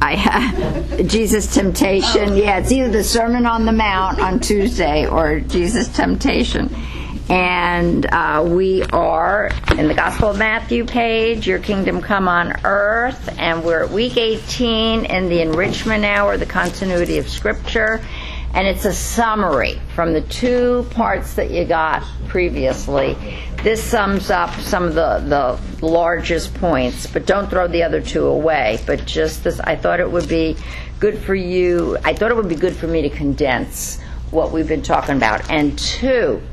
I have Jesus Temptation. Yeah, it's either the Sermon on the Mount on Tuesday or Jesus Temptation. And we are in the Gospel of Matthew page, Your Kingdom Come on Earth, and we're at week 18 in the Enrichment Hour, the Continuity of Scripture. And it's a summary from the 2 parts that you got previously. This sums up some of the largest points, but don't throw the other 2 away. But just this, I thought it would be good for you. I thought it would be good for me to condense what we've been talking about. And 2,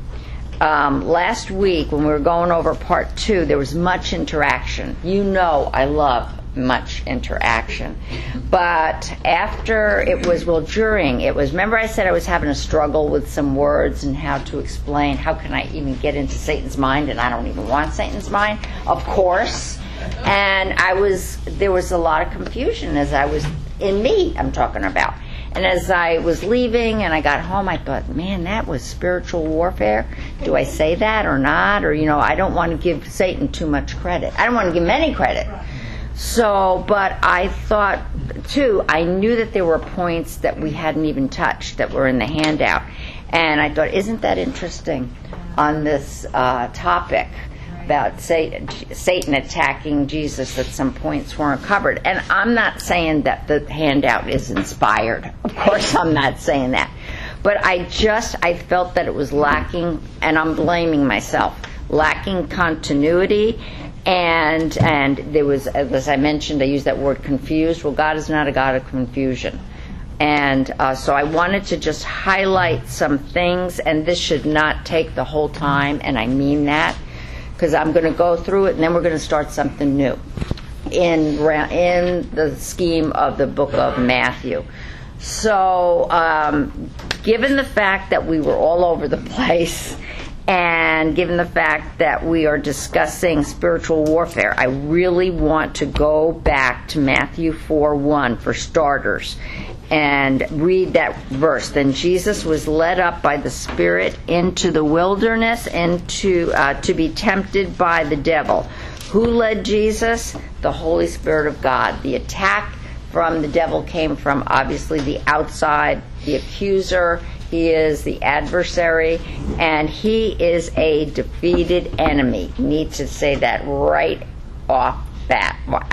last week when we were going over part 2, there was much interaction. You know I love much interaction. But after it was, during it was, remember I said I was having a struggle with some words and how to explain, how can I even get into Satan's mind, and I don't even want Satan's mind, of course. And there was a lot of confusion as I was, in me I'm talking about. And as I was leaving and I got home, I thought, man, that was spiritual warfare. Do I say that or not? Or, I don't want to give Satan too much credit. I don't want to give him any credit. So, but I thought, too, I knew that there were points that we hadn't even touched that were in the handout. And I thought, isn't that interesting on this topic about Satan attacking Jesus, that some points weren't covered. And I'm not saying that the handout is inspired. Of course I'm not saying that. But I felt that it was lacking, and I'm blaming myself, lacking continuity. And there was, as I mentioned, I used that word confused. Well, God is not a God of confusion. And so I wanted to just highlight some things, and this should not take the whole time, and I mean that, because I'm going to go through it, and then we're going to start something new in the scheme of the book of Matthew. So given the fact that we were all over the place, and given the fact that we are discussing spiritual warfare, I really want to go back to Matthew 4:1 for starters and read that verse. Then Jesus was led up by the Spirit into the wilderness and to be tempted by the devil. Who led Jesus? The Holy Spirit of God. The attack from the devil came from, obviously, the outside, the accuser. He is the adversary, and he is a defeated enemy. You need to say that right off bat.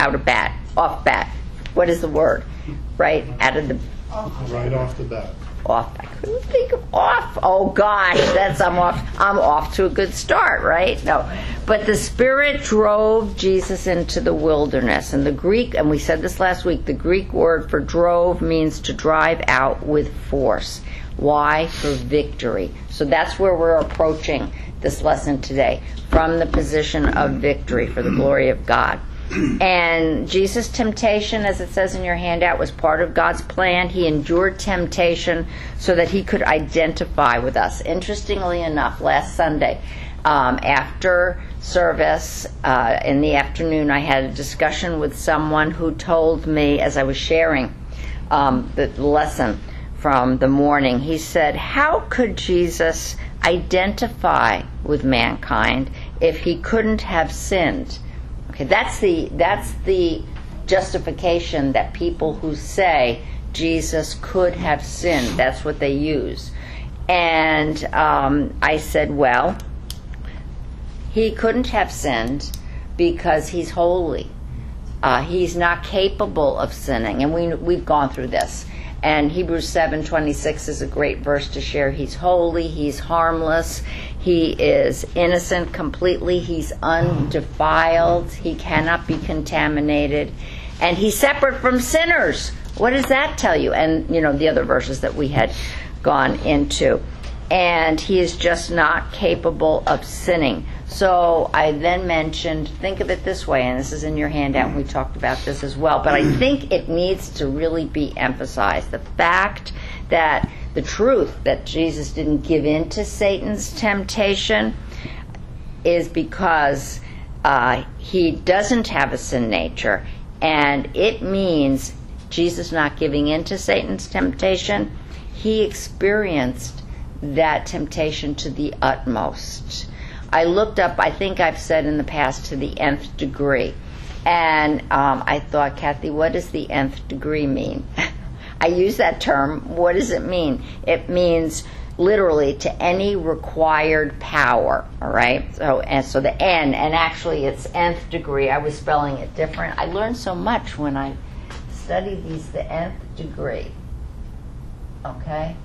What is the word? Right out of the... Right off the bat. Off. I couldn't think of off. Oh gosh, I'm off to a good start, right? No. But the Spirit drove Jesus into the wilderness. And the Greek, and we said this last week, the Greek word for drove means to drive out with force. Why? For victory. So that's where we're approaching this lesson today, from the position of victory for the glory of God. And Jesus' temptation, as it says in your handout, was part of God's plan. He endured temptation so that he could identify with us. Interestingly enough, last Sunday, after service in the afternoon, I had a discussion with someone who told me, as I was sharing the lesson from the morning, he said, how could Jesus identify with mankind if he couldn't have sinned? Okay, that's the justification that people who say Jesus could have sinned, that's what they use. And I said, well, he couldn't have sinned because he's holy. He's not capable of sinning, and we've gone through this. And Hebrews 7:26 is a great verse to share. He's holy, he's harmless, he is innocent completely, he's undefiled, he cannot be contaminated, and he's separate from sinners. What does that tell you? And, the other verses that we had gone into. And he is just not capable of sinning. So I then mentioned, think of it this way, and this is in your handout, and we talked about this as well, but I think it needs to really be emphasized. The fact that the truth that Jesus didn't give in to Satan's temptation is because he doesn't have a sin nature, and it means Jesus not giving in to Satan's temptation, he experienced that temptation to the utmost. I looked up, I think I've said in the past, to the nth degree. And I thought, Kathy, what does the nth degree mean? I use that term. What does it mean? It means literally to any required power, all right? So the n, and actually it's nth degree. I was spelling it different. I learned so much when I studied these, the nth degree, okay?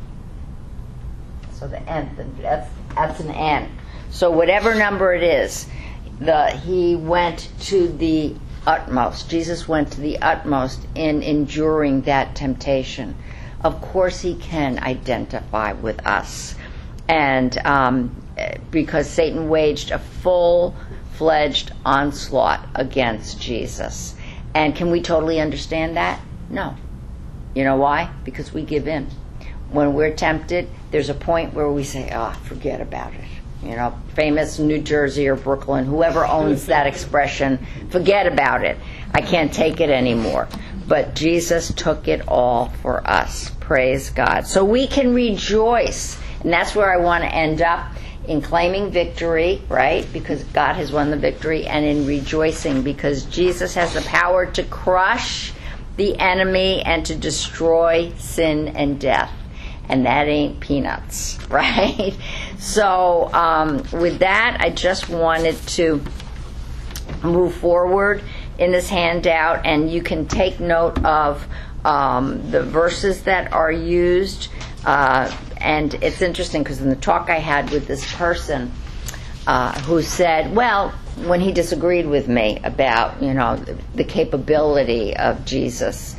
So the nth, that's an n. So whatever number it is, he went to the utmost. Jesus went to the utmost in enduring that temptation. Of course he can identify with us. And because Satan waged a full-fledged onslaught against Jesus. And can we totally understand that? No. You know why? Because we give in. When we're tempted, there's a point where we say, forget about it. You know, famous New Jersey or Brooklyn, whoever owns that expression, forget about it. I can't take it anymore. But Jesus took it all for us. Praise God. So we can rejoice. And that's where I want to end up, in claiming victory, right? Because God has won the victory, and in rejoicing because Jesus has the power to crush the enemy and to destroy sin and death. And that ain't peanuts, right? So with that, I just wanted to move forward in this handout, and you can take note of the verses that are used. And it's interesting because in the talk I had with this person who said, well, when he disagreed with me about, the capability of Jesus,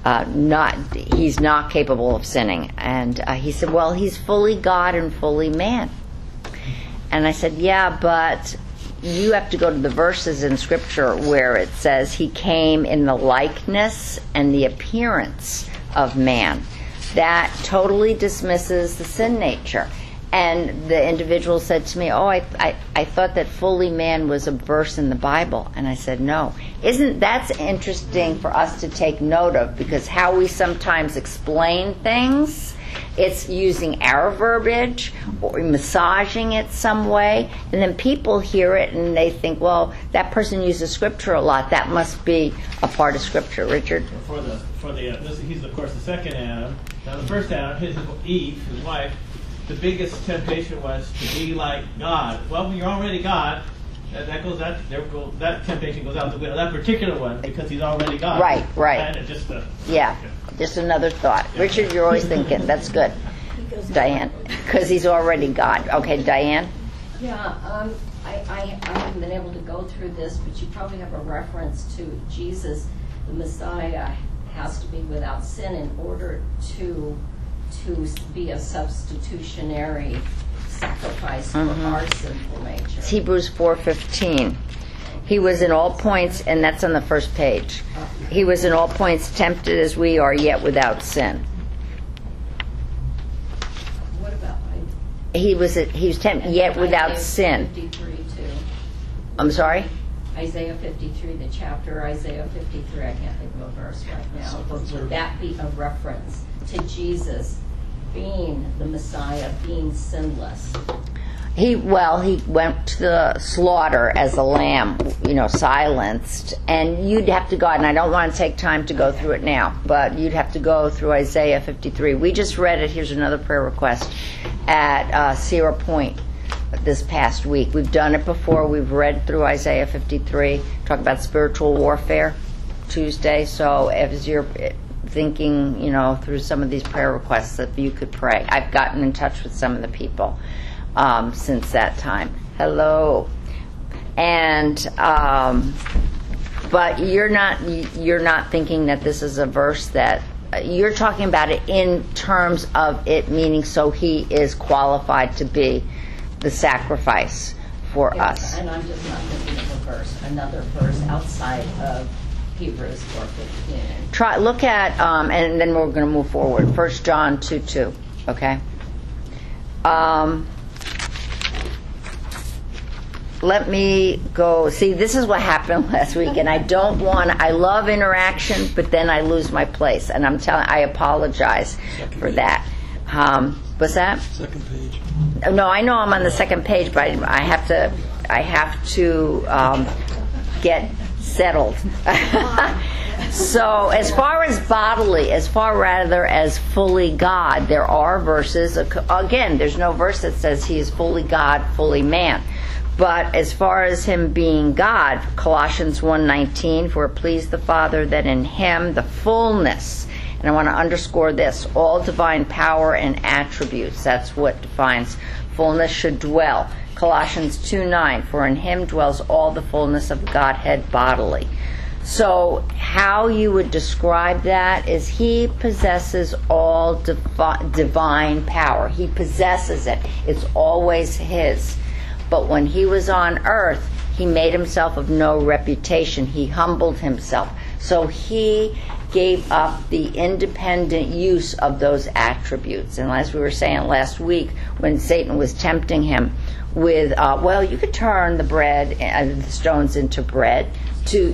he's not capable of sinning. And he said, well, he's fully God and fully man. And I said, yeah, but you have to go to the verses in Scripture where it says he came in the likeness and the appearance of man. That totally dismisses the sin nature. And the individual said to me, I thought that fully man was a verse in the Bible. And I said, no. That's interesting for us to take note of, because how we sometimes explain things, it's using our verbiage or massaging it some way, and then people hear it and they think, well, that person uses Scripture a lot. That must be a part of Scripture. Richard? He's of course the second Adam. Now the first Adam, Eve, his wife, the biggest temptation was to be like God. Well, when you're already God, that temptation goes out the window. That particular one, because he's already God. Right. And Just another thought. Richard, you're always thinking. That's good. Diane, because he's already God. Okay, Diane? Yeah, I haven't been able to go through this, but you probably have a reference to Jesus, the Messiah, has to be without sin in order to be a substitutionary sacrifice for our sinful nature. It's Hebrews 4:15. He was in all points, and that's on the first page. He was in all points tempted as we are, yet without sin. What about he was tempted, yet without sin. 53 too. I'm sorry? Isaiah 53, the chapter, Isaiah 53, I can't think of a verse right now. But would that be a reference to Jesus being the Messiah, being sinless? He went to the slaughter as a lamb, silenced. And you'd have to go, and I don't want to take time to go through it now, but you'd have to go through Isaiah 53. We just read it. Here's another prayer request at Sierra Point this past week. We've done it before. We've read through Isaiah 53, talk about spiritual warfare Tuesday. So as you're thinking, through some of these prayer requests, that you could pray. I've gotten in touch with some of the people since that time. Hello. And but you're not thinking that this is a verse that you're talking about it in terms of it meaning so he is qualified to be the sacrifice for us. And I'm just not thinking of another verse outside of Hebrews 4:15. Look at and then we're going to move forward. 1 John 2:2. Okay. Let me go. See, this is what happened last week, and I love interaction, but then I lose my place, and I apologize for that. What's that? Second page. No, I know I'm on the second page, but I have to get settled. So as far as bodily, as fully God, there are verses, again, there's no verse that says he is fully God, fully man. But as far as him being God, Colossians 1:19, for it pleased the Father that in him the fullness, and I want to underscore this, all divine power and attributes, that's what defines fullness, should dwell. Colossians 2:9, for in him dwells all the fullness of Godhead bodily. So how you would describe that is he possesses all divine power. He possesses it. It's always his. But when he was on earth, he made himself of no reputation. He humbled himself. So he gave up the independent use of those attributes. And as we were saying last week, when Satan was tempting him with, well, you could turn the bread and the stones into bread to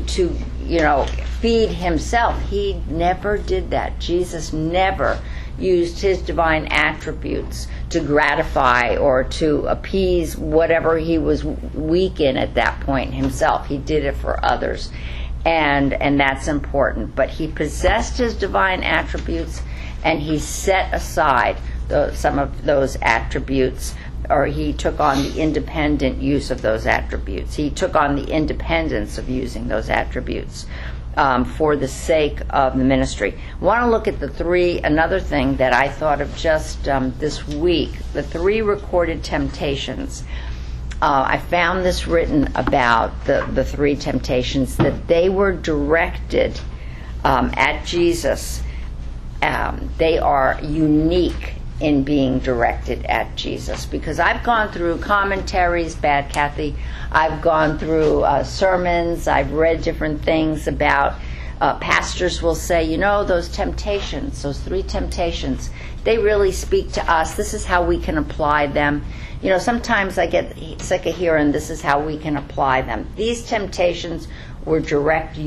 feed himself. He never did that. Jesus never used his divine attributes to gratify or to appease whatever he was weak in at that point himself. He did it for others. And that's important. But he possessed his divine attributes, and he set aside some of those attributes, or he took on the independent use of those attributes. He took on the independence of using those attributes for the sake of the ministry. I want to look at another thing that I thought of just this week, the 3 recorded temptations. I found this written about the 3 temptations, that they were directed at Jesus. They are unique in being directed at Jesus, because I've gone through commentaries, Bad Kathy, I've gone through sermons, I've read different things about pastors will say, those temptations, those 3 temptations, they really speak to us. This is how we can apply them. Sometimes I get sick of hearing this is how we can apply them. These temptations were directed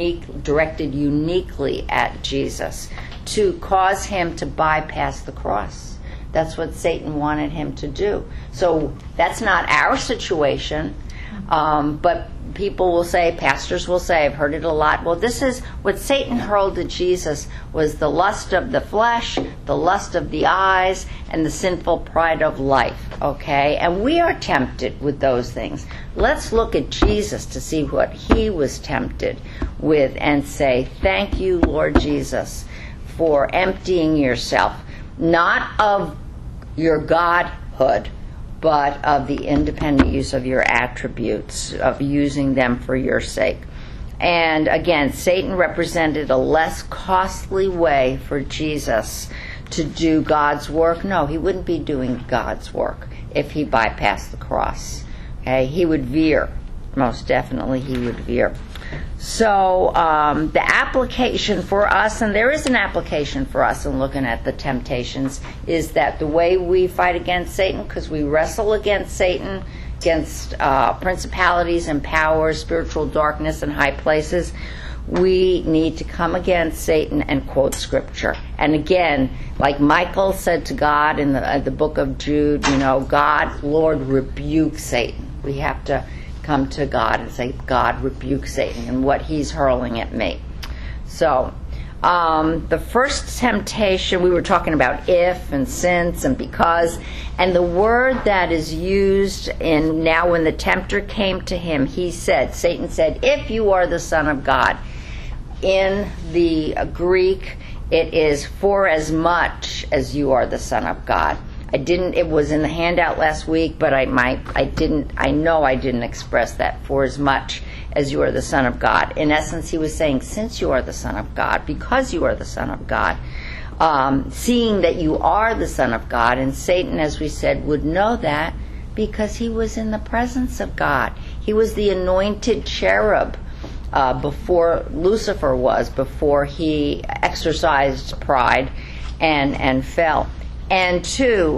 uniquely at Jesus to cause him to bypass the cross. That's what Satan wanted him to do. So that's not our situation, but people will say, pastors will say, I've heard it a lot, well, this is what Satan hurled at Jesus, was the lust of the flesh, the lust of the eyes, and the sinful pride of life, okay? And we are tempted with those things. Let's look at Jesus to see what he was tempted with and say, thank you, Lord Jesus, for emptying yourself, not of your godhood, but of the independent use of your attributes, of using them for your sake. And again, Satan represented a less costly way for Jesus to do God's work. No, he wouldn't be doing God's work if he bypassed the cross. Okay, he would veer. Most definitely he would veer. So the application for us, and there is an application for us in looking at the temptations, is that the way we fight against Satan, because we wrestle against Satan, against principalities and powers, spiritual darkness in high places, we need to come against Satan and quote Scripture. And again, like Michael said to God in the book of Jude, God, Lord, rebuke Satan. We have to come to God and say, God, rebuke Satan and what he's hurling at me. So the first temptation, we were talking about if and since and because, and the word that is used in now when the tempter came to him, Satan said, if you are the Son of God. In the Greek, it is for as much as you are the Son of God. It was in the handout last week, but I know I didn't express that, for as much as you are the Son of God. In essence, he was saying, since you are the Son of God, because you are the Son of God, seeing that you are the Son of God, and Satan, as we said, would know that because he was in the presence of God. He was the anointed cherub before Lucifer was, before he exercised pride and fell. And 2,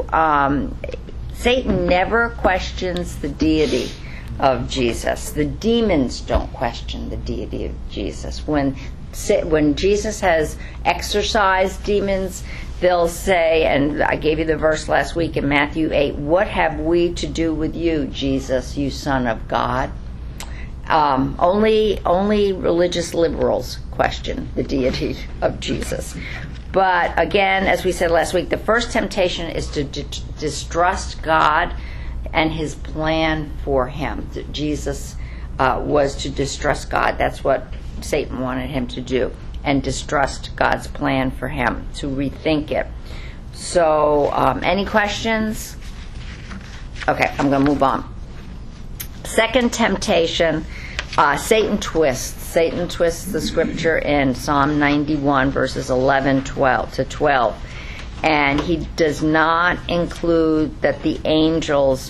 Satan never questions the deity of Jesus. The demons don't question the deity of Jesus. When Jesus has exorcised demons, they'll say, and I gave you the verse last week in Matthew 8, what have we to do with you, Jesus, you Son of God? Only religious liberals question the deity of Jesus. But again, as we said last week, the first temptation is to distrust God and his plan for him. Jesus was to distrust God. That's what Satan wanted him to do, and distrust God's plan for him, to rethink it. So, any questions? Okay, I'm going to move on. Second temptation, Satan twists the scripture in Psalm 91, verses 11 to 12. And he does not include that the angels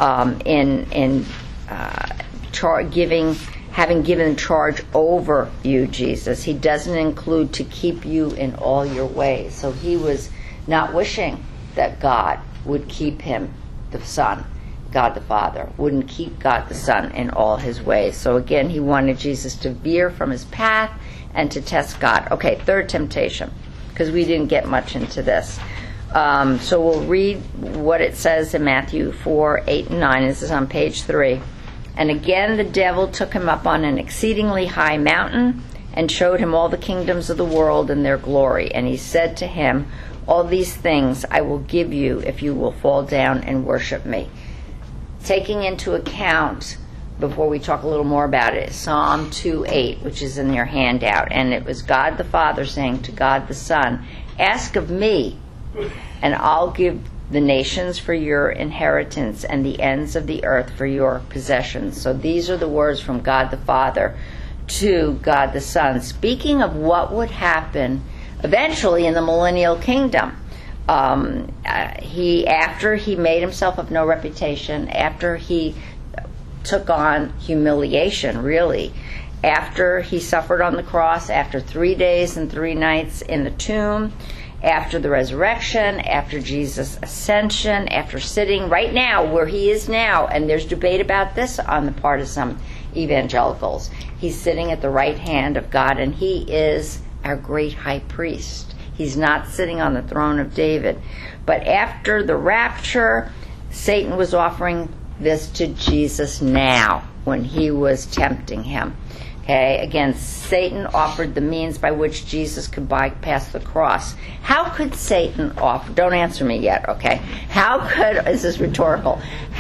having given charge over you, Jesus. He doesn't include to keep you in all your ways. So he was not wishing that God would keep him, the Son. God the Father wouldn't keep God the Son in all his ways. So again, he wanted Jesus to veer from his path and to test God. Okay, third temptation, because we didn't get much into this. So we'll read what it says in Matthew 4, 8, and 9. This is on page 3. And again the devil took him up on an exceedingly high mountain and showed him all the kingdoms of the world and their glory. And he said to him, all these things I will give you if you will fall down and worship me. Taking into account, before we talk a little more about it, Psalm 2:8, which is in your handout, and it was God the Father saying to God the Son, ask of me, and I'll give the nations for your inheritance and the ends of the earth for your possessions. So these are the words from God the Father to God the Son, speaking of what would happen eventually in the millennial kingdom. After he made himself of no reputation, after he took on humiliation, really, after he suffered on the cross, after 3 days and 3 nights in the tomb, after the resurrection, after Jesus' ascension, after sitting right now where he is now, and there's debate about this on the part of some evangelicals, he's sitting at the right hand of God, and he is our great high priest. He's not sitting on the throne of David. But after the rapture, Satan was offering this to Jesus now when he was tempting him. Okay, again, Satan offered the means by which Jesus could bypass the cross. How could Satan offer, don't answer me yet, okay? This is rhetorical,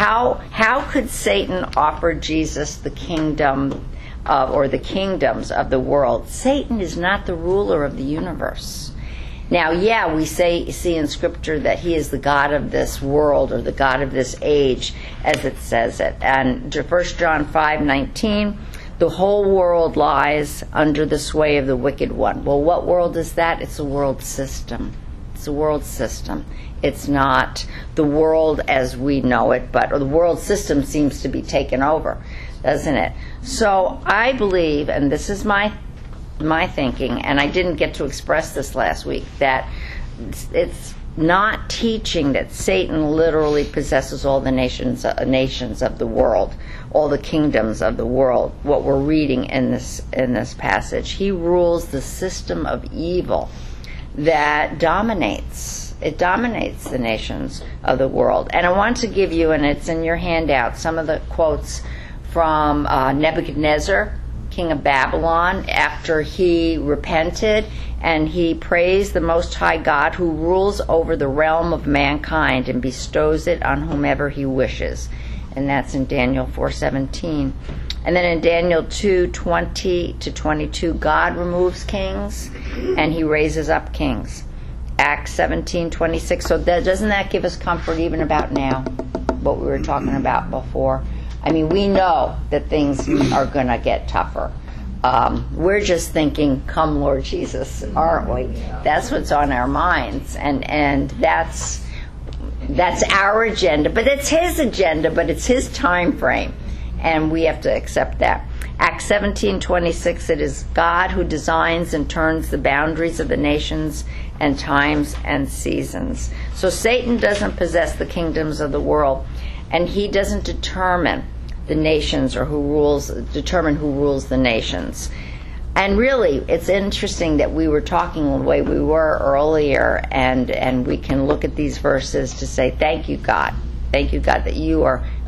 how could Satan offer Jesus the kingdom or the kingdoms of the world? Satan is not the ruler of the universe. Now, yeah, we see in Scripture that he is the God of this world or the God of this age, as it says it. And 1 John 5:19, the whole world lies under the sway of the wicked one. Well, what world is that? It's a world system. It's a world system. It's not the world as we know it, but the world system seems to be taken over, doesn't it? So I believe, and this is my thinking, and I didn't get to express this last week, that it's not teaching that Satan literally possesses all the nations of the world, all the kingdoms of the world. What we're reading in this passage, he rules the system of evil that dominates. It dominates the nations of the world. And I want to give you, and it's in your handout, some of the quotes from Nebuchadnezzar, king of Babylon, after he repented and he praised the Most High God who rules over the realm of mankind and bestows it on whomever he wishes. And that's in Daniel 4:17. And then in Daniel 2:20 to 22, God removes kings and he raises up kings. Acts 17:26. So doesn't that give us comfort even about now, what we were talking about before? I mean, we know that things are going to get tougher. We're just thinking, come Lord Jesus, aren't we? That's what's on our minds. And that's our agenda. But it's his agenda, but it's his time frame. And we have to accept that. Acts 17:26, it is God who designs and turns the boundaries of the nations and times and seasons. So Satan doesn't possess the kingdoms of the world, and he doesn't determine the nations or determine who rules the nations. And really, it's interesting that we were talking the way we were earlier, and we can look at these verses to say, thank you, God. Thank you, God, that you are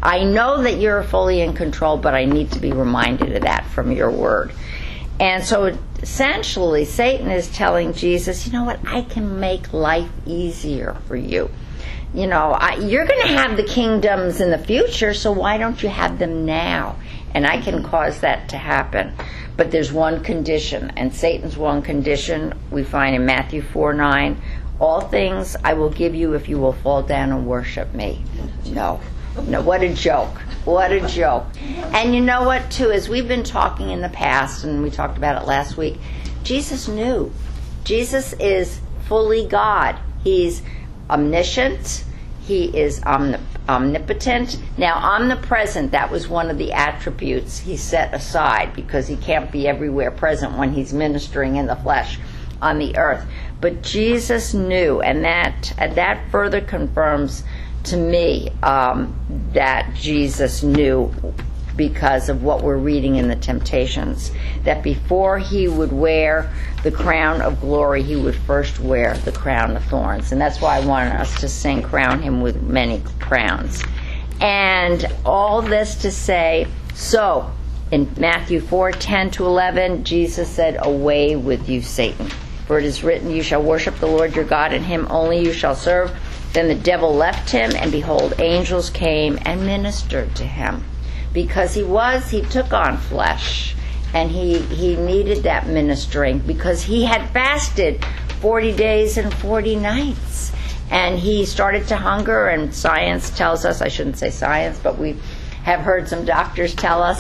I know that you're fully in control, but I need to be reminded of that from your word. And so essentially, Satan is telling Jesus, you know what, I can make life easier for you. You know, you're going to have the kingdoms in the future, so why don't you have them now? And I can cause that to happen. But there's one condition, and Satan's one condition we find in Matthew 4:9. All things I will give you if you will fall down and worship me. No, what a joke. What a joke. And you know what, too, as we've been talking in the past, and we talked about it last week, Jesus knew. Jesus is fully God. He's omniscient. He is omnipotent. Now, omnipresent, that was one of the attributes he set aside because he can't be everywhere present when he's ministering in the flesh on the earth. But Jesus knew, and that further confirms to me that Jesus knew, because of what we're reading in the Temptations, that before he would wear the crown of glory, he would first wear the crown of thorns. And that's why I wanted us to sing, crown him with many crowns. And all this to say, so in Matthew 4:10-11, Jesus said, away with you, Satan. For it is written, you shall worship the Lord your God, and him only you shall serve. Then the devil left him, and behold, angels came and ministered to him. Because he took on flesh, and he needed that ministering because he had fasted 40 days and 40 nights. And he started to hunger, and science tells us, I shouldn't say science, but we have heard some doctors tell us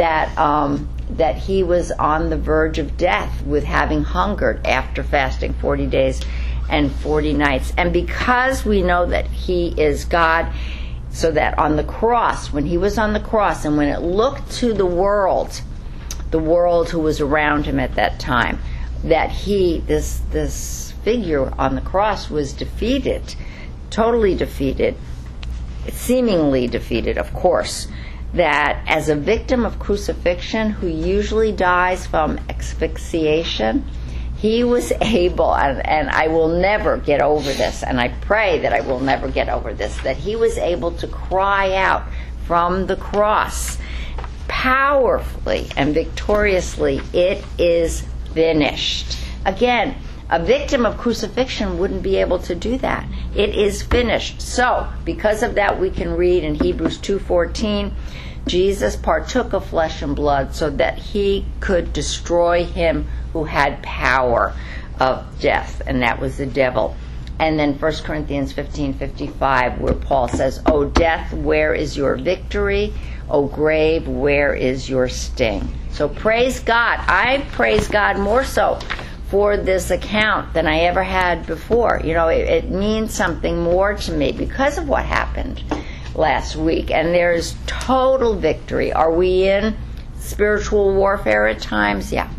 that he was on the verge of death with having hungered after fasting 40 days and 40 nights. And because we know that he is God, so that on the cross, when he was on the cross, and when it looked to the world who was around him at that time, that this figure on the cross was defeated, totally defeated, seemingly defeated, of course, that as a victim of crucifixion who usually dies from asphyxiation, he was able, and I will never get over this, and I pray that I will never get over this, that he was able to cry out from the cross powerfully and victoriously, it is finished. Again, a victim of crucifixion wouldn't be able to do that. It is finished. So, because of that, we can read in Hebrews 2:14, Jesus partook of flesh and blood so that he could destroy him who had power of death, and that was the devil. And then 1 Corinthians 15:55, where Paul says, O death, where is your victory? O grave, where is your sting? So praise God. I praise God more so for this account than I ever had before. You know, it means something more to me because of what happened last week. And there's total victory. Are we in spiritual warfare at times? Yeah.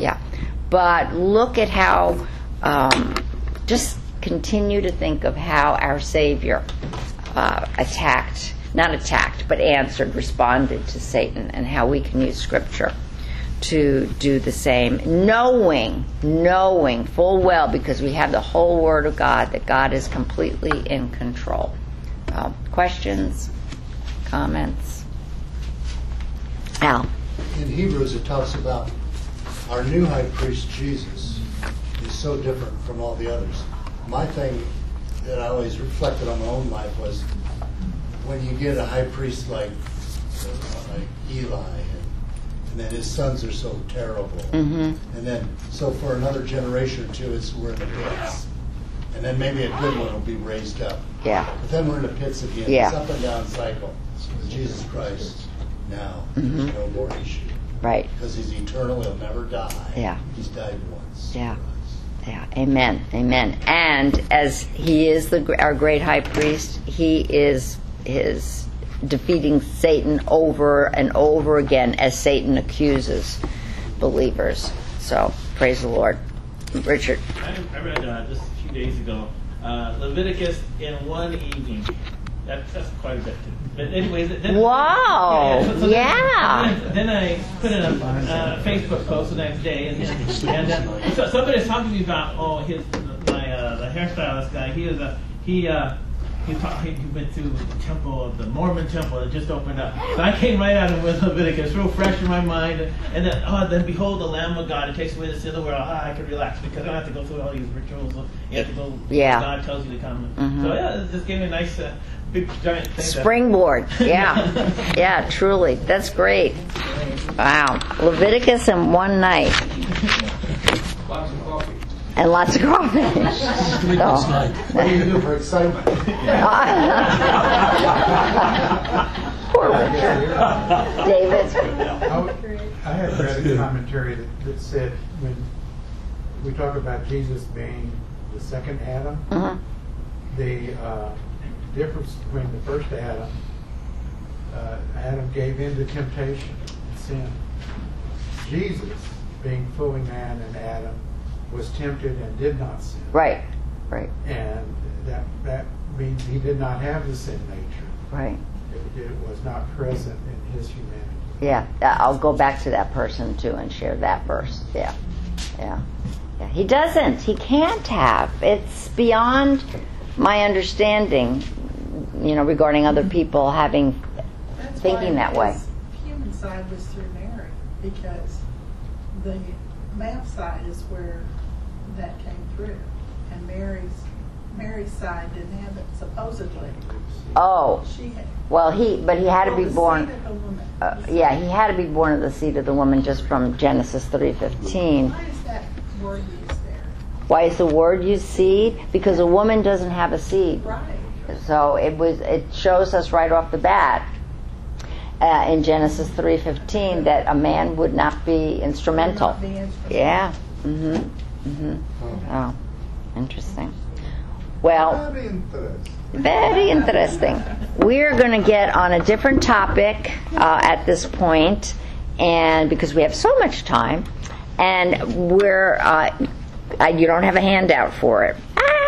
But look at how, just continue to think of how our Savior answered, responded to Satan, and how we can use Scripture to do the same, knowing full well, because we have the whole Word of God, that God is completely in control. Questions? Comments? Al? In Hebrews, it talks about our new high priest, Jesus, is so different from all the others. My thing that I always reflected on my own life was when you get a high priest like Eli, and then his sons are so terrible. Mm-hmm. And then, so for another generation or two, we're in the pits. And then maybe a good one will be raised up. Yeah. But then we're in the pits again. Yeah. It's up and down cycle. With Jesus Christ, now, there's no more issue. Right. Because he's eternal, he'll never die. Yeah. He's died once. Yeah. Yeah. Amen. And as he is our great high priest, he is defeating Satan over and over again as Satan accuses believers. So, praise the Lord. Richard. I read just a few days ago, Leviticus in one evening. That's quite a bit. But anyways, wow. Then I put in a Facebook post the next day, and so somebody was talking to me about the hairstylist guy. he went to the temple of the Mormon temple that just opened up. So I came right out of Leviticus, real fresh in my mind, and then behold the Lamb of God, it takes away the sin of the world. I can relax because I don't have to go through all these rituals. You have to go. Yeah. God tells you to come. So yeah, it just gave me a nice big giant thing. Springboard. Yeah. Yeah, truly. That's great. Wow. Leviticus in one night. Lots of coffee. And lots of coffee. What do you do for excitement? Poor Richard. David. I had read a commentary that said when we talk about Jesus being the second Adam, the difference between the first Adam, Adam gave in to temptation and sin. Jesus, being fully man and Adam, was tempted and did not sin. Right. And that means he did not have the sin nature. Right. It was not present in his humanity. Yeah. I'll go back to that person too and share that verse. Yeah. He doesn't. He can't have. It's beyond my understanding, regarding other people thinking that way. His human side was through Mary, because the male side is where that came through, and Mary's side didn't have it, supposedly. Oh. She had. Well, he had to be the born. seed of the woman. He had to be born of the seed of the woman, just from Genesis 3:15. Why is that word used there? Why is the word used seed? Because a woman doesn't have a seed. Right. So it shows us right off the bat in Genesis 3:15 that a man would not be instrumental. Not be instrumental. Yeah. Oh, interesting. Well, very interesting. We're going to get on a different topic at this point, and because we have so much time, and you don't have a handout for it.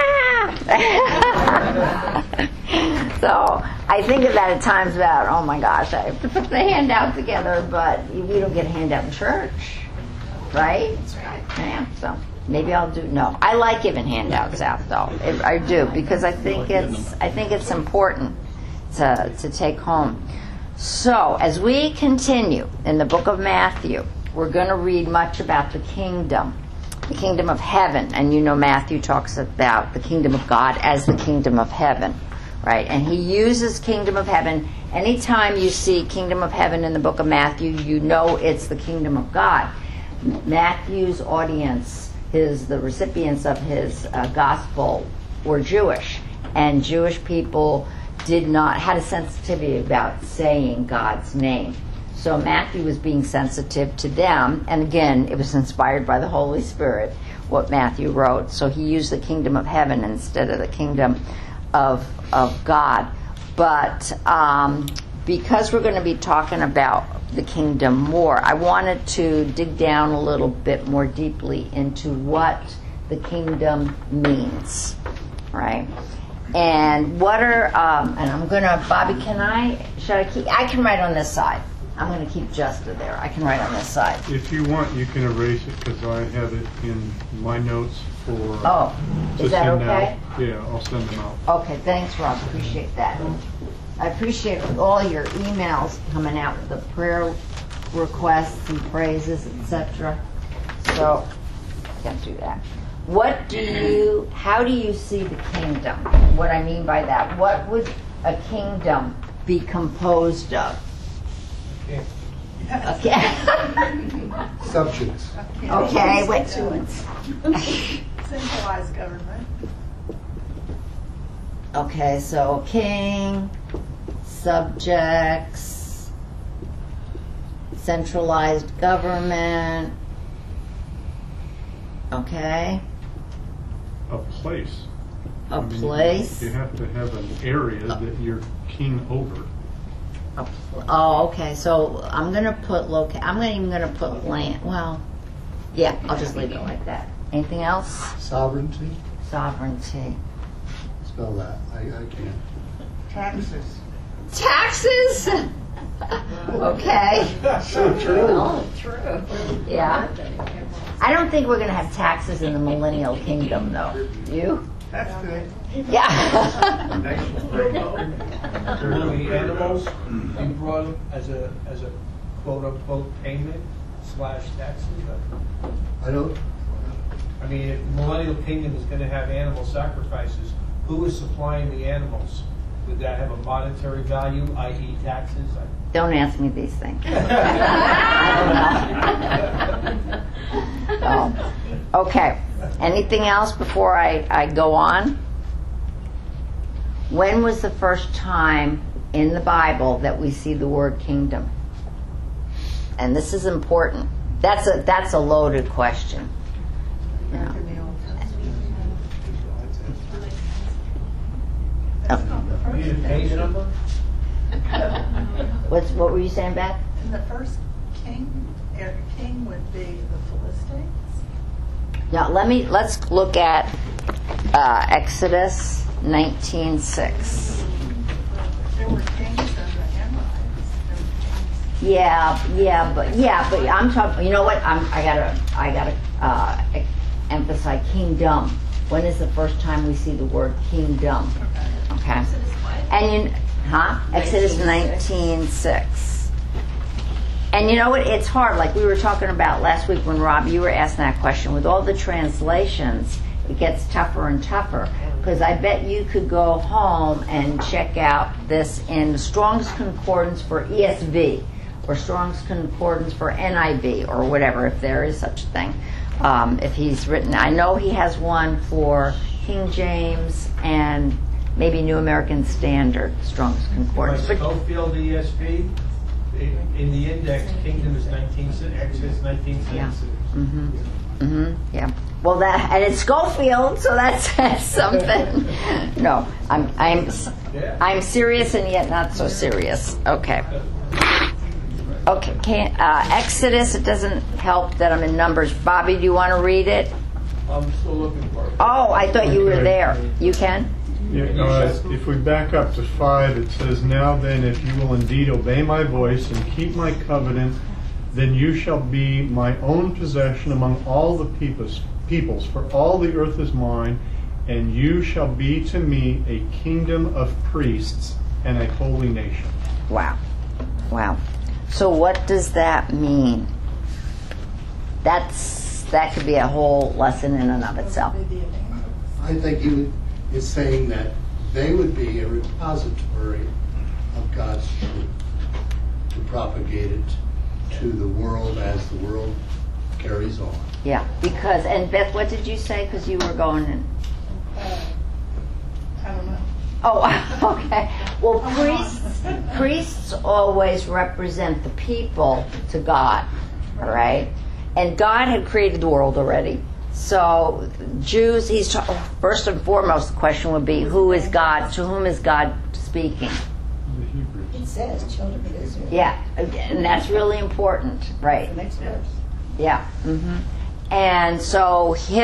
So I think of that at times about, oh my gosh, I have to put the handout together, but we don't get a handout in church, right? That's right. Yeah, so maybe I'll do. No, I like giving handouts out though. I do, because I think it's important to take home. So as we continue in the book of Matthew, we're going to read much about the kingdom of heaven, and Matthew talks about the kingdom of God as the kingdom of heaven, right? And he uses kingdom of heaven. Anytime you see kingdom of heaven in the book of Matthew, it's the kingdom of God. Matthew's audience, the recipients of his gospel, were Jewish, and Jewish people had a sensitivity about saying God's name. So Matthew was being sensitive to them, and again, it was inspired by the Holy Spirit, what Matthew wrote. So he used the kingdom of heaven instead of the kingdom of God. But because we're going to be talking about the kingdom more, I wanted to dig down a little bit more deeply into what the kingdom means, right? And what are, and I'm going to, Bobby, I can write on this side. I'm going to keep Justa there. I can write on this side. If you want, you can erase it, because I have it in my notes for... Oh, is that okay? Yeah, I'll send them out. Okay, thanks, Rob. Appreciate that. I appreciate all your emails coming out with the prayer requests and praises, etc. So, I can't do that. How do you see the kingdom? What I mean by that, what would a kingdom be composed of? Okay. Subjects. Okay, wait. Centralized government. Okay, so king, subjects, centralized government. Okay. A place. A place. You have to have an area that you're king over. Oh, okay. So I'm going to put I'm not even going to put land. Well, yeah, I'll just leave it like that. Anything else? Sovereignty. Sovereignty. Spell that. I can't. Taxes. Taxes? Okay. So true. Oh, true. Yeah. I don't think we're going to have taxes in the millennial kingdom, though. You? That's good. Yeah. Will the animals be brought as a quote unquote payment / taxes? I don't, I mean, if the millennial kingdom is going to have animal sacrifices, who is supplying the animals? Would that have a monetary value, i.e. taxes? Don't ask me these things. I don't know. Oh. Okay. Anything else before I go on? When was the first time in the Bible that we see the word kingdom? And this is important. That's a loaded question. Yeah. In the Old Testament. You need a page number? What were you saying, Beth? And the first king would be the Philistines. Now let's look at Exodus 19:6. There were kings of the Amorites. Yeah, but I'm talking. You know what? I gotta emphasize kingdom. When is the first time we see the word kingdom? Okay. And Exodus 19:6. And you know what? It's hard. Like we were talking about last week when Rob, you were asking that question. With all the translations, it gets tougher and tougher. Because I bet you could go home and check out this in Strong's Concordance for ESV or Strong's Concordance for NIV or whatever, if there is such a thing. If he's written, I know he has one for King James and maybe New American Standard, Strong's Concordance. Like Schofield ESV, in the index, kingdom is Exodus 19:6. Yeah. Well, and it's Schofield, so that says something. No, I'm serious and yet not so serious. Okay. Okay. Exodus. It doesn't help that I'm in Numbers. Bobby, do you want to read it? I'm still looking for it. Oh, I thought you were there. You can. Yeah, if we back up to 5, it says, "Now then, if you will indeed obey my voice and keep my covenant, then you shall be my own possession among all the peoples, for all the earth is mine, and you shall be to me a kingdom of priests and a holy nation." Wow. So what does that mean? That could be a whole lesson in and of itself. I think is saying that they would be a repository of God's truth to propagate it to the world as the world carries on. Yeah, because, and Beth, what did you say? Because you were going in. I don't know. Oh, okay. Well, priests always represent the people to God, all right? And God had created the world already. So Jews, first and foremost, the question would be, who is God? To whom is God speaking? The Hebrews. It says children of Israel. Yeah, and that's really important, right? The next verse. Yeah. And so he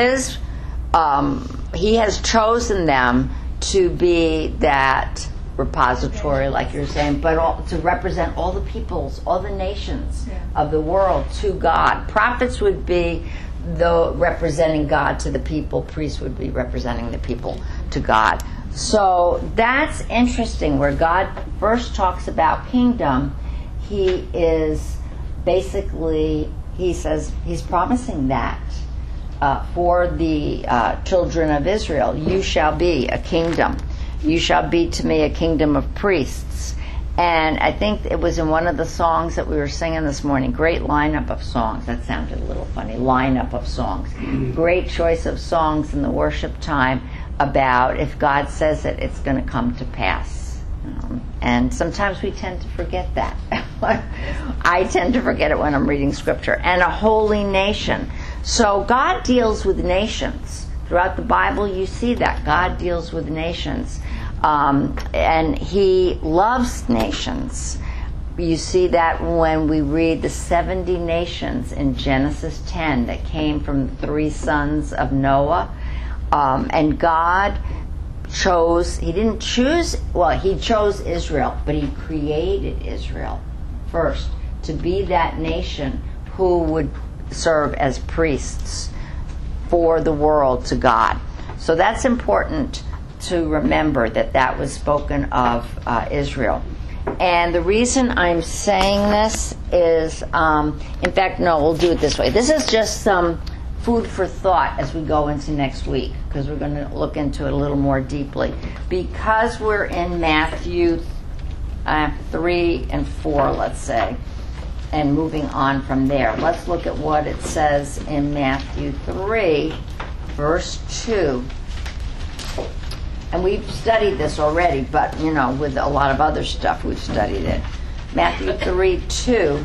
has chosen them to be that repository, like you're saying, but to represent all the peoples, all the nations of the world to God. Prophets would be representing God to the people. Priests would be representing the people to God. So that's interesting. Where God first talks about kingdom, he is basically, he says he's promising that for the children of Israel. You shall be a kingdom. You shall be to me a kingdom of priests. And I think it was in one of the songs that we were singing this morning. Great lineup of songs. That sounded a little funny. Lineup of songs. Great choice of songs in the worship time about if God says it, it's going to come to pass. And sometimes we tend to forget that. I tend to forget it when I'm reading scripture. And a holy nation. So God deals with nations. Throughout the Bible, you see that. God deals with nations. And he loves nations. You see that when we read the 70 nations in Genesis 10 that came from the 3 sons of Noah. And God chose, he didn't choose, well, he chose Israel, but he created Israel first to be that nation who would serve as priests for the world to God. So that's important to remember, that was spoken of Israel. And the reason I'm saying this is, in fact, no, we'll do it this way. This is just some food for thought as we go into next week, because we're going to look into it a little more deeply. Because we're in Matthew 3 and 4, let's say, and moving on from there, let's look at what it says in Matthew 3, verse 2. And we've studied this already, but, with a lot of other stuff, we've studied it. Matthew 3, 2.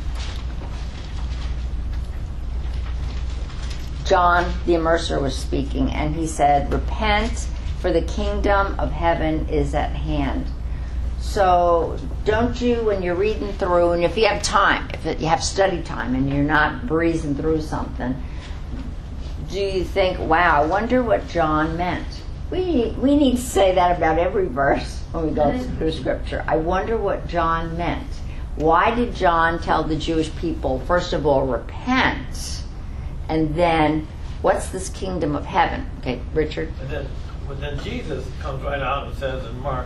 John the Immerser was speaking, and he said, "Repent, for the kingdom of heaven is at hand." So don't you, when you're reading through, and if you have time, if you have study time and you're not breezing through something, do you think, wow, I wonder what John meant? We need to say that about every verse when we go through Scripture. I wonder what John meant. Why did John tell the Jewish people, first of all, repent, and then, what's this kingdom of heaven? Okay, Richard? But then Jesus comes right out and says in Mark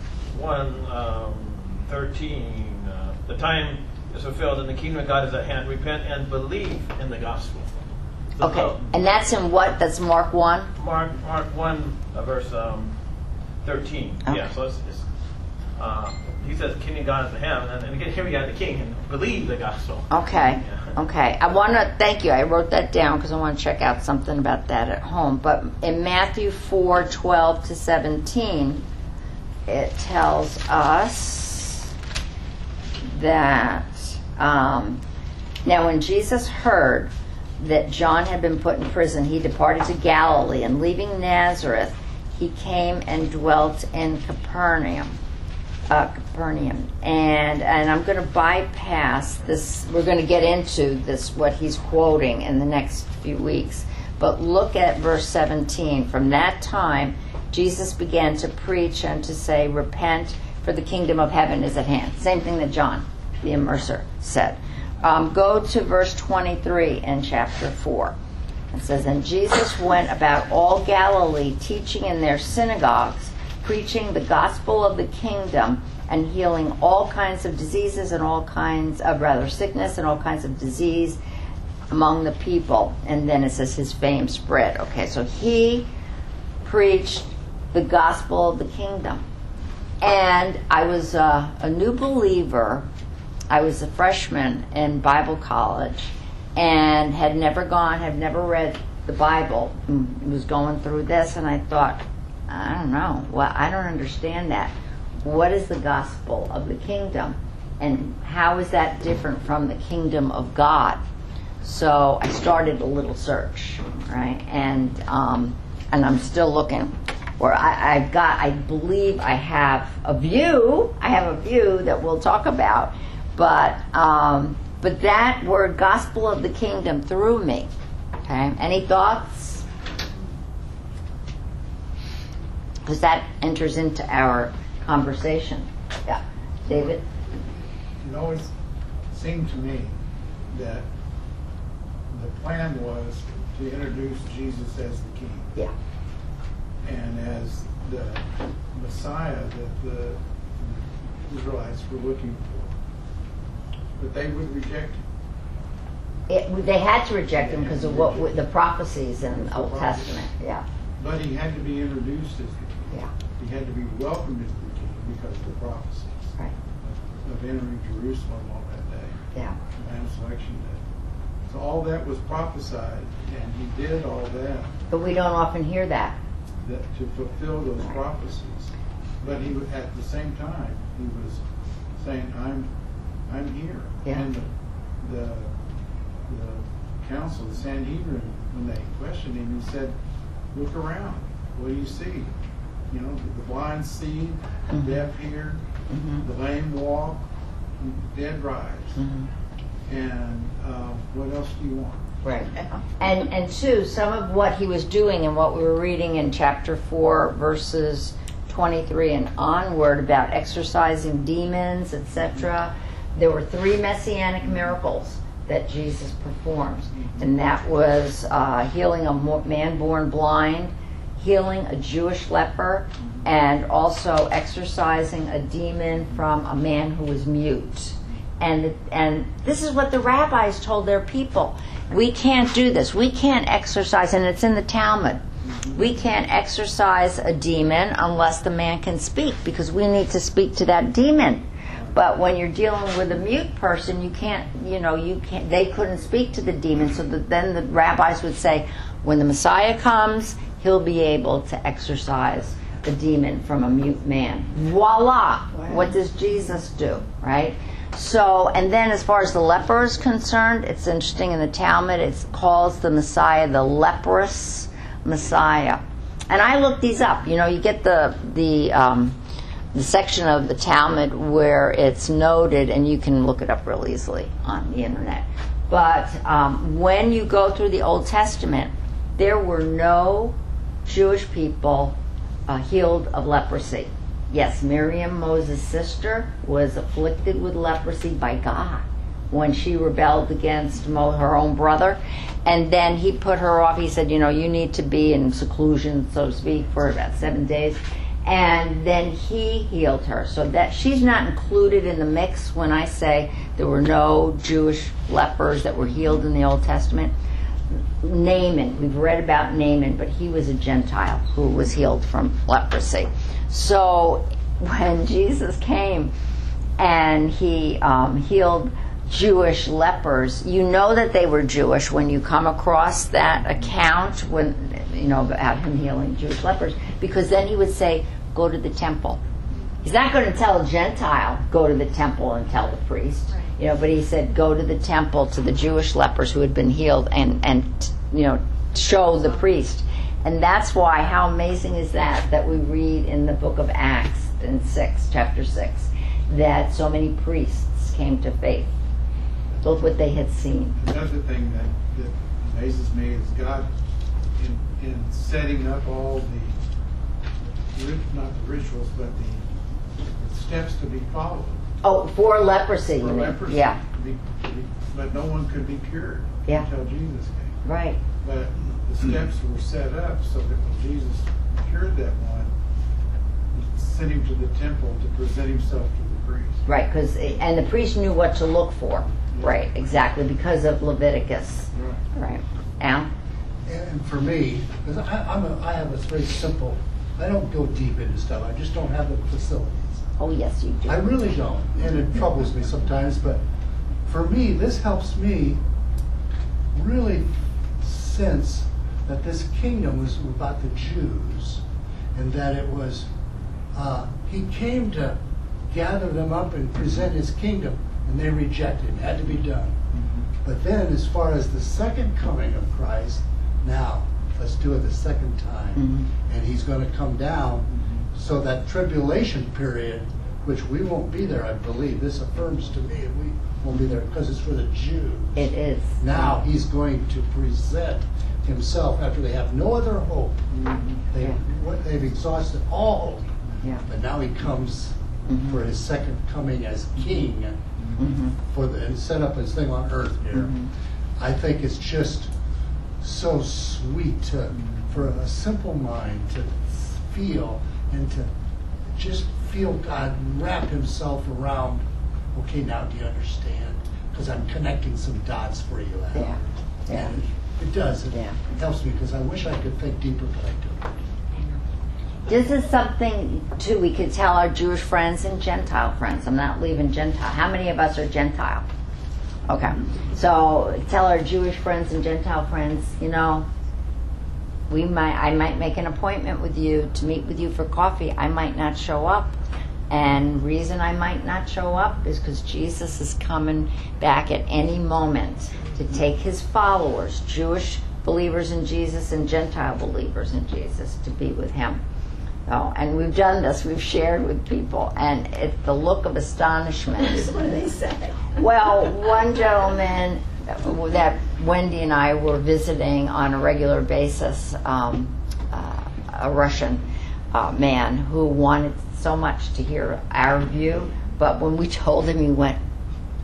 1:13, the time is fulfilled and the kingdom of God is at hand. Repent and believe in the gospel. Okay, and that's in what? That's Mark 1? Mark 1, verse 13. Okay. Yeah, so he says the kingdom of God is at hand, and again, here we got the king, and believe the gospel. Okay, Yeah. okay. I want to, thank you, I wrote that down because I want to check out something about that at home. But in Matthew 4:12 to 17, it tells us that, now when Jesus heard that John had been put in prison, he departed to Galilee, and leaving Nazareth, he came and dwelt in Capernaum. And I'm going to bypass this. We're going to get into this, what he's quoting in the next few weeks. But look at verse 17. From that time, Jesus began to preach and to say, "Repent, for the kingdom of heaven is at hand." Same thing that John the Immerser said. Go to verse 23 in chapter 4. It says, "And Jesus went about all Galilee, teaching in their synagogues, preaching the gospel of the kingdom, and healing all kinds of diseases and all kinds of, sickness and all kinds of disease among the people." And then it says his fame spread. Okay, so he preached the gospel of the kingdom. And I was a new believer. I was a freshman in Bible college and had never read the Bible. Was going through this, and I thought, I don't know. Well, I don't understand that. What is the gospel of the kingdom? And how is that different from the kingdom of God? So I started a little search, right? And I'm still looking. Or I believe I have a view. I have a view that we'll talk about. But that word, gospel of the kingdom, threw me. Okay, any thoughts? Because that enters into our conversation. Yeah, David? It always seemed to me that the plan was to introduce Jesus as the King. Yeah. And as the Messiah that the Israelites were looking for. But they would reject him. They had to reject him because of what the prophecies in the Old Testament. Yeah. But he had to be introduced as the King. Yeah. He had to be welcomed as the King because of the prophecies Right. of entering Jerusalem on that day, Yeah. Man's Election Day. So all that was prophesied, and he did all that, But we don't often hear that. to fulfill those prophecies. But he, at the same time, he was saying, "I'm here." Yeah. And the council, the Sanhedrin, when they questioned him, he said, "Look around. What do you see? You know, the blind see, the deaf hear, the lame walk, the dead rise." And what else do you want? Right. And two, some of what he was doing and what we were reading in chapter 4, verses 23 and onward about exorcising demons, etc. There were 3 messianic miracles that Jesus performs, and that was healing a man born blind, healing a Jewish leper, and also exorcising a demon from a man who was mute. And this is what the rabbis told their people. We can't do this. We can't exorcise, and it's in the Talmud. We can't exorcise a demon unless the man can speak, because we need to speak to that demon. But when you're dealing with a mute person, you can't. They couldn't speak to the demon. So then the rabbis would say, when the Messiah comes, he'll be able to exorcise the demon from a mute man. Voila! What does Jesus do, right? So, and then as far as the leper is concerned, it's interesting in the Talmud, it calls the Messiah the leprous Messiah. And I looked these up. You get the section of the Talmud where it's noted, and you can look it up real easily on the internet. But when you go through the Old Testament, there were no Jewish people healed of leprosy. Yes, Miriam, Moses' sister, was afflicted with leprosy by God when she rebelled against her own brother. And then he put her off. He said, you need to be in seclusion, so to speak, for about 7 days. And then he healed her. So that she's not included in the mix when I say there were no Jewish lepers that were healed in the Old Testament. Naaman, we've read about Naaman, but he was a Gentile who was healed from leprosy. So when Jesus came and he healed Jewish lepers, you know that they were Jewish when you come across that account about him healing Jewish lepers, because then he would say, go to the temple. He's not going to tell a Gentile, go to the temple and tell the priest, but he said, go to the temple to the Jewish lepers who had been healed and show the priest. And that's why, how amazing is that we read in the book of Acts in chapter 6, that so many priests came to faith, both what they had seen. Another thing that amazes me is God, in setting up all not the rituals, but the steps to be followed. Oh, for leprosy, For you mean? leprosy. Yeah. But no one could be cured until Jesus came. Right. But the steps were set up so that when Jesus cured that one, he sent him to the temple to present himself to the priest. Right, and the priest knew what to look for. Right, exactly, because of Leviticus. Right. Al? And for me, because I have a very simple, I don't go deep into stuff. I just don't have the facilities. Oh, yes, you do. I really don't, and it troubles me sometimes. But for me, this helps me really sense that this kingdom was about the Jews, and that it was he came to gather them up and present his kingdom, and they rejected. It had to be done. But then, as far as the second coming of Christ, now let's do it the second time, and he's going to come down. So that tribulation period, which we won't be there, I believe, this affirms to me that we won't be there because it's for the Jews. It is. Now he's going to present himself after they have no other hope. They've exhausted all hope. Yeah. But now he comes for his second coming as king and set up his thing on earth here. I think it's just so sweet for a simple mind to feel and to just feel God wrap himself around. Okay, now do you understand? Because I'm connecting some dots for you, Al. Yeah. And it does. It Yeah. helps me because I wish I could think deeper, but I don't. This is something, too, we could tell our Jewish friends and Gentile friends. I'm not leaving Gentile. How many of us are Gentile? Okay. So tell our Jewish friends and Gentile friends, I might make an appointment with you to meet with you for coffee. I might not show up. And reason I might not show up is because Jesus is coming back at any moment to take his followers, Jewish believers in Jesus and Gentile believers in Jesus, to be with him. Oh, and we've done this. We've shared with people, and it's the look of astonishment. What do they say? Well, one gentleman that Wendy and I were visiting on a regular basis, a Russian man who wanted so much to hear our view, but when we told him, he went,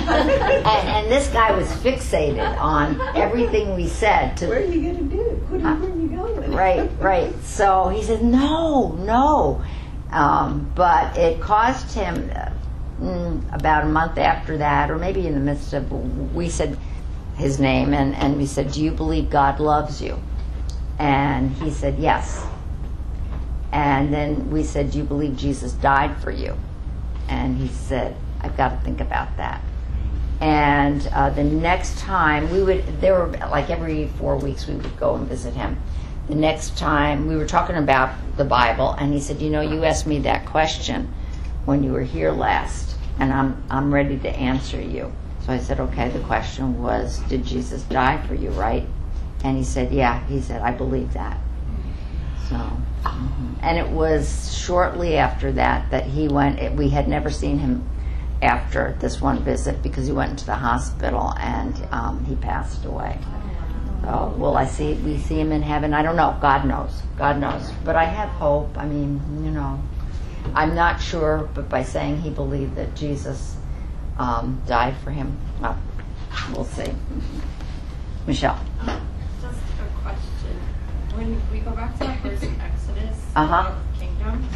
and this guy was fixated on everything we said. What are you going to do? Where are you going? Right. So he said, no. But it caused him, about a month after that, or maybe in the midst of, we said his name, and we said, do you believe God loves you? And he said, yes. And then we said, do you believe Jesus died for you? And he said, I've got to think about that. And the next time there were like every 4 weeks we would go and visit him. The next time we were talking about the Bible, and he said, you asked me that question when you were here last, and I'm ready to answer you. So I said, okay, the question was, did Jesus die for you, right? And he said, yeah. He said, I believe that. So, and it was shortly after that he went. We had never seen him after this one visit because he went into the hospital and he passed away. So, will we see him in heaven? I don't know. God knows. But I have hope. I mean, I'm not sure, but by saying he believed that Jesus died for him, well, we'll see. Michelle. Just a question. When we go back to the first Exodus, Uh-huh. kingdom,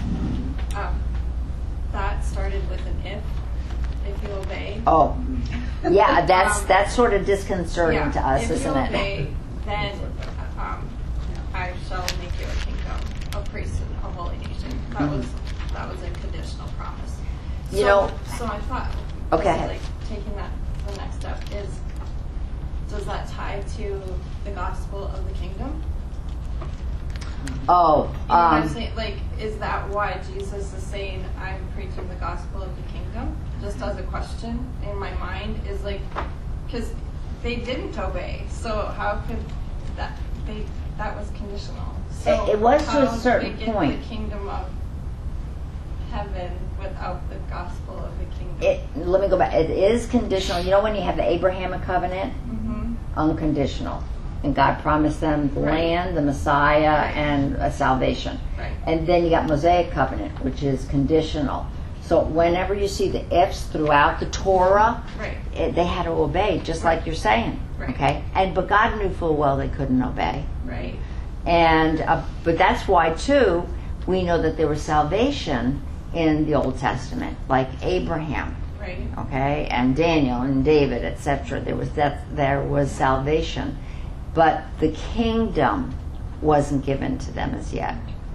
that started with an if you obey. Oh, yeah, that's sort of disconcerting to us, if isn't you it? obey, then I shall make you a kingdom, a priest, and a holy nation. That was a conditional promise. So I thought, Okay. like taking that the next step does that tie to the gospel of the kingdom? Oh, You know what I'm saying? Like, is that why Jesus is saying, I'm preaching the gospel of the kingdom? Just as a question in my mind is like, because they didn't obey, so how could that was conditional. So It was to a how certain do they get point. the kingdom of heaven without the gospel of the kingdom? Let me go back. It is conditional. You know when you have the Abrahamic covenant? Mm-hmm. Unconditional. And God promised them the Right. land, the Messiah, Right. and a salvation. Right. And then you got Mosaic covenant, which is conditional. So whenever you see the ifs throughout the Torah, Right. they had to obey, just like you're saying. Right. Okay? But God knew full well they couldn't obey. Right. And but that's why too we know that there was salvation in the Old Testament, like Abraham, Right. okay, and Daniel and David, etc. There was salvation, but the kingdom wasn't given to them as yet.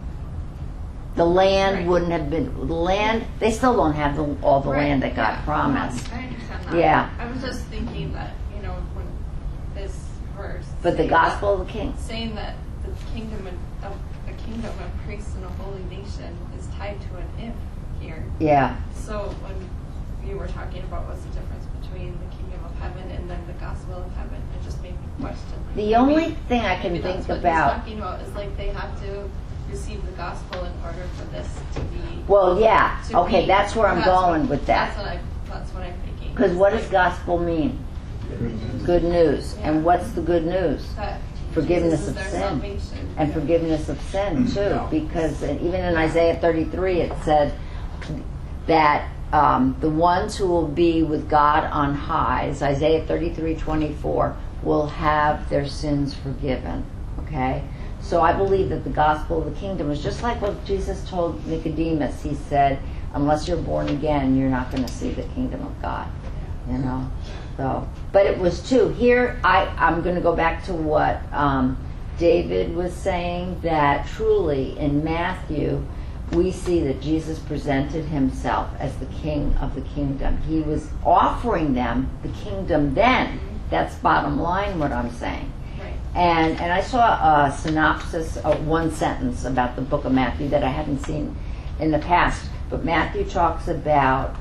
The land Right. wouldn't have been the land. They still don't have all the Right. land that God Yeah. promised. I understand that. Yeah. I was just thinking that, when this verse. But the saying gospel of the king. saying that the kingdom of a kingdom of priests and a holy nation is tied to an if here. Yeah. So when you were talking about what's the difference between the kingdom of heaven and then the gospel of heaven, it just made me question. The only thing I can maybe think that's what about. he's talking about is like they have to receive the gospel in order for this to be. Well, yeah. to Okay, be- that's where I'm going with that. That's what I'm thinking. Because what does Like, gospel mean? Good news. And what's the good news? that Forgiveness Jesus is of their sin. salvation. And forgiveness of sin too, because even in Isaiah 33 it said that the ones who will be with God on high, is Isaiah 33:24, will have their sins forgiven. Okay, so I believe that the gospel of the kingdom is just like what Jesus told Nicodemus. He said, "Unless you're born again, you're not going to see the kingdom of God." You know, so but it was too here. I'm going to go back to what David was saying, that truly in Matthew we see that Jesus presented himself as the king of the kingdom. He was offering them the kingdom then. That's bottom line what I'm saying. Right. And I saw a synopsis of one sentence about the book of Matthew that I hadn't seen in the past. But Matthew talks about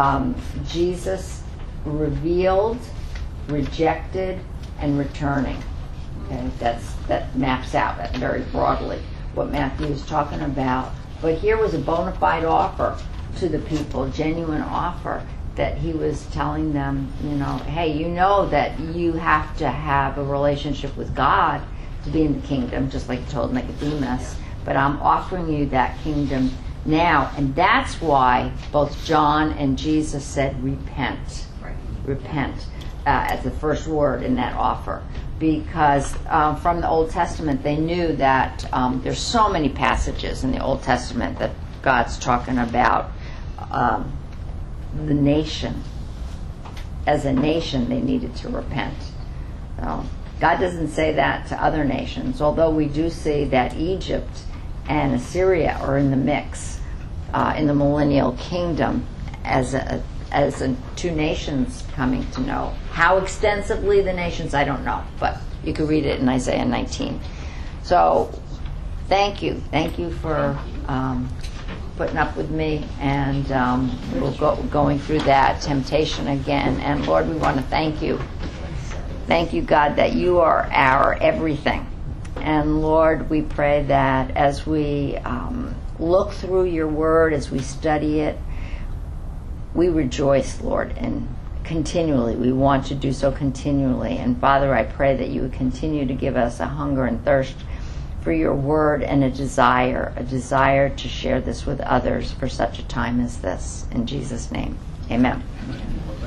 Jesus revealed, rejected, and returning. Okay, that maps out that very broadly what Matthew is talking about. But here was a bona fide offer to the people, genuine offer, that he was telling them, hey, you know that you have to have a relationship with God to be in the kingdom, just like he told Nicodemus. But I'm offering you that kingdom now. And that's why both John and Jesus said, repent. Right. repent, as the first word in that offer. Because from the Old Testament, they knew that there's so many passages in the Old Testament that God's talking about the nation. As a nation, they needed to repent. So, God doesn't say that to other nations, although we do see that Egypt and Assyria are in the mix in the millennial kingdom as two nations coming to know. How extensively the nations, I don't know, but you can read it in Isaiah 19. So, thank you. Thank you for putting up with me, and we'll going through that temptation again. And Lord, we want to thank you. Thank you, God, that you are our everything. And Lord, we pray that as we look through your word, as we study it, we rejoice, Lord, and continually. We want to do so continually. And Father, I pray that you would continue to give us a hunger and thirst for your word and a desire to share this with others for such a time as this. In Jesus' name, amen.